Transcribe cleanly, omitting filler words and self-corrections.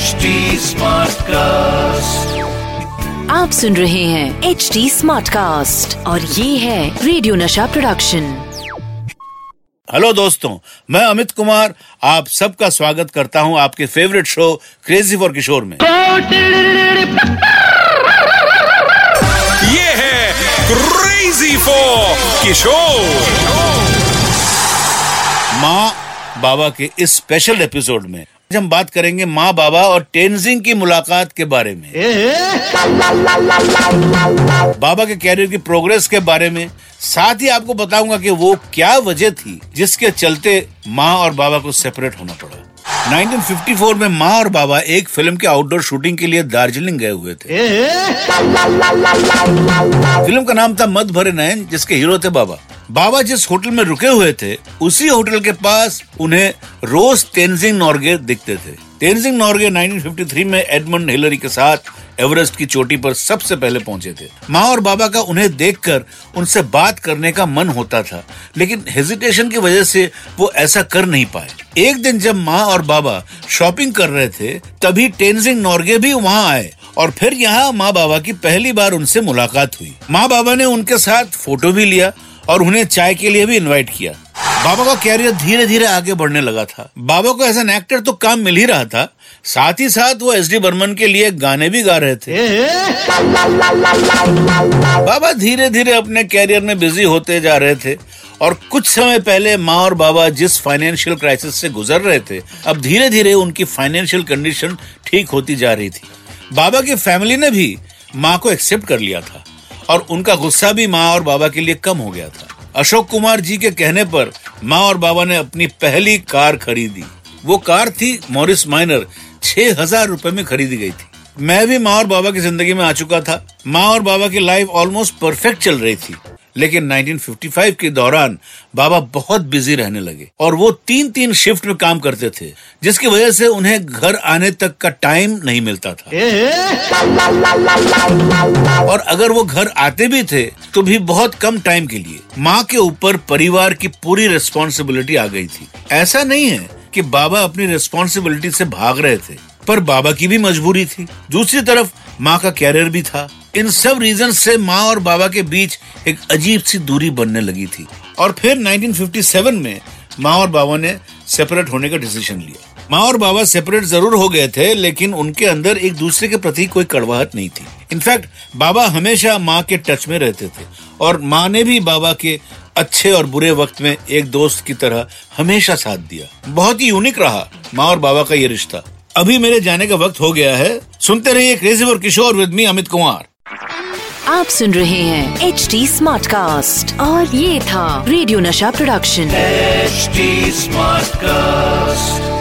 HD Smartcast. आप सुन रहे हैं HD Smartcast और ये है रेडियो नशा प्रोडक्शन। हेलो दोस्तों, मैं अमित कुमार आप सबका स्वागत करता हूं आपके favourite show crazy for Kishore में। ये है क्रेजी फॉर किशोर। माँ बाबा के इस स्पेशल एपिसोड में आज हम बात करेंगे माँ बाबा और तेनजिंग की मुलाकात के बारे में, बाबा के कैरियर की प्रोग्रेस के बारे में। साथ ही आपको बताऊंगा कि वो क्या वजह थी जिसके चलते माँ और बाबा को सेपरेट होना पड़ा। 1954 में माँ और बाबा एक फिल्म के आउटडोर शूटिंग के लिए दार्जिलिंग गए हुए थे। फिल्म का नाम था मद भरे नयन, जिसके हीरो थे बाबा। बाबा जिस होटल में रुके हुए थे उसी होटल के पास उन्हें रोज तेनजिंग नोर्गे दिखते थे। तेनजिंग नोर्गे 1953 में एडमंड हिलरी के साथ एवरेस्ट की चोटी पर सबसे पहले पहुंचे थे। माँ और बाबा का उन्हें देखकर उनसे बात करने का मन होता था, लेकिन हेजिटेशन की वजह से वो ऐसा कर नहीं पाए। एक दिन जब माँ और बाबा शॉपिंग कर रहे थे तभी तेनजिंग नोर्गे भी वहाँ आए और फिर यहाँ माँ बाबा की पहली बार उनसे मुलाकात हुई। माँ बाबा ने उनके साथ फोटो भी लिया और उन्हें चाय के लिए भी इनवाइट किया। बाबा का कैरियर धीरे धीरे आगे बढ़ने लगा था। बाबा को एज एन एक्टर तो काम मिल ही रहा था, साथ ही साथ वो SD बर्मन के लिए गाने भी गा रहे थे। बाबा धीरे धीरे अपने कैरियर में बिजी होते जा रहे थे और कुछ समय पहले माँ और बाबा जिस फाइनेंशियल क्राइसिस से गुजर रहे थे, अब धीरे धीरे उनकी फाइनेंशियल कंडीशन ठीक होती जा रही थी। बाबा की फैमिली ने भी माँ को एक्सेप्ट कर लिया था और उनका गुस्सा भी माँ और बाबा के लिए कम हो गया था। अशोक कुमार जी के कहने पर माँ और बाबा ने अपनी पहली कार खरीदी। वो कार थी मॉरिस माइनर, 6,000 रुपए में खरीदी गई थी। मैं भी माँ और बाबा की जिंदगी में आ चुका था। माँ और बाबा की लाइफ ऑलमोस्ट परफेक्ट चल रही थी, लेकिन 1955 के दौरान बाबा बहुत बिजी रहने लगे और वो 3-3 शिफ्ट में काम करते थे, जिसकी वजह से उन्हें घर आने तक का टाइम नहीं मिलता था। और अगर वो घर आते भी थे तो भी बहुत कम टाइम के लिए। माँ के ऊपर परिवार की पूरी रिस्पॉन्सिबिलिटी आ गई थी। ऐसा नहीं है कि बाबा अपनी रिस्पॉन्सिबिलिटी से भाग रहे थे, पर बाबा की भी मजबूरी थी। दूसरी तरफ माँ का कैरियर भी था। इन सब रीजन से माँ और बाबा के बीच एक अजीब सी दूरी बनने लगी थी और फिर 1957 में माँ और बाबा ने सेपरेट होने का डिसीजन लिया। माँ और बाबा सेपरेट जरूर हो गए थे, लेकिन उनके अंदर एक दूसरे के प्रति कोई कड़वाहट नहीं थी। इनफैक्ट बाबा हमेशा माँ के टच में रहते थे और माँ ने भी बाबा के अच्छे और बुरे वक्त में एक दोस्त की तरह हमेशा साथ दिया। बहुत ही यूनिक रहा माँ और बाबा का ये रिश्ता। अभी मेरे जाने का वक्त हो गया है। सुनते रहिए crazy for Kishore with me Amit Kumar. आप सुन रहे हैं HD Smartcast और ये था रेडियो नशा प्रोडक्शन। HD Smartcast.